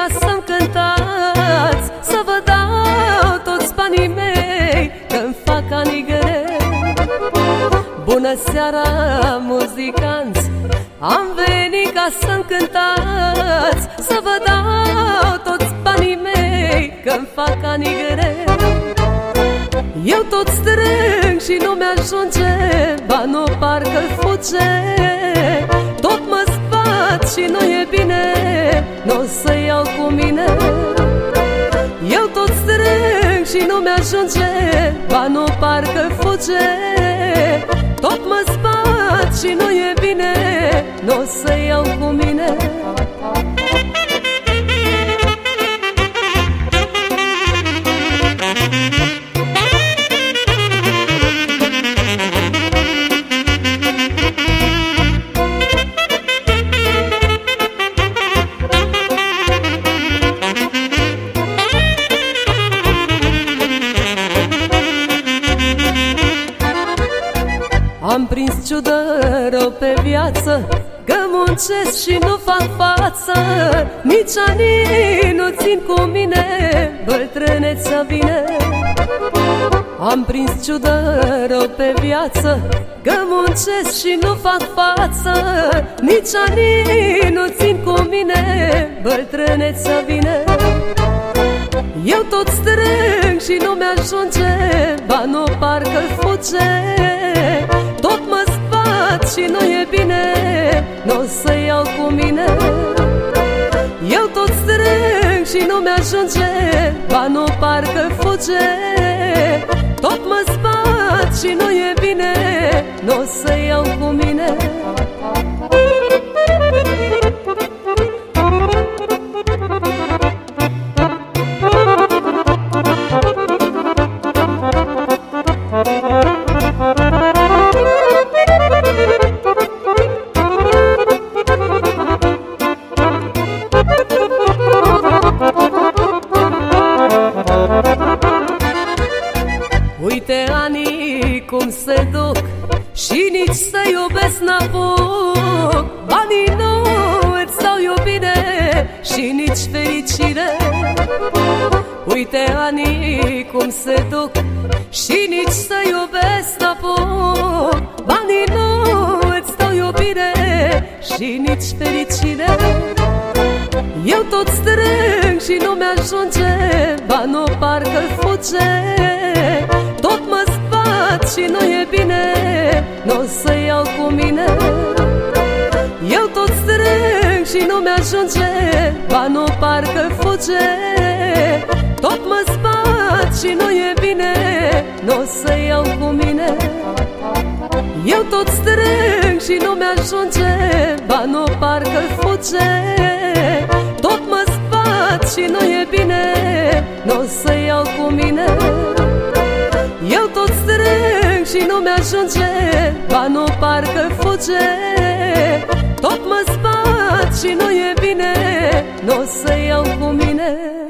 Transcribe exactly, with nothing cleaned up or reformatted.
ca să-mi cântați, să vă dau toți banii mei, că-mi fac anii grei. Bună seara, muzicanți, am venit ca să-mi cântați, să vă dau toți banii mei, că-mi fac anii grei. Eu tot strâng și nu mi-ajunge, banul parcă fuge, tot mă sbat și nu e bine, n-o să iau cu mine. Eu tot strâng și nu mi-ajunge, banul parcă fuge, tot mă sbat și nu e bine, n-o să iau cu mine. Am prins ciudă rău pe viață, că muncesc și nu fac față, nici anii nu țin cu mine, bătrânețea vine. Am prins ciudă rău pe viață, că muncesc și nu fac față, nici anii nu țin cu mine, bătrânețea vine. Eu tot strâng și nu mi-ajunge, banul parcă fuge, tot mă sbat și nu e bine, n-o să iau cu mine. Eu tot strâng și nu mi-ajunge, banul parcă fuge, tot mă sbat și nu e bine, n-o să iau cu mine. Uite anii cum se duc și nici să iubesc n-apuc, banii nu îți dau iubire și nici fericire. Uite anii cum se duc și nici să iubesc n-apuc, banii nu îți dau iubire și nici fericire. Eu tot strâng și nu mi-ajunge, banul parcă fuge, tot mă sbat și nu e bine, n-o să iau cu mine. Eu tot strâng și nu mi-ajunge, banul parcă fuge, tot mă sbat și nu e bine, n-o să iau cu mine. Eu tot strâng și nu mi-ajunge, banul parcă fuge, tot mă sbat și nu e bine, n-o să iau cu mine. Eu tot strâng și nu mi-ajunge, banul parcă fuge, tot mă sbat și nu e bine, n-o să iau cu mine.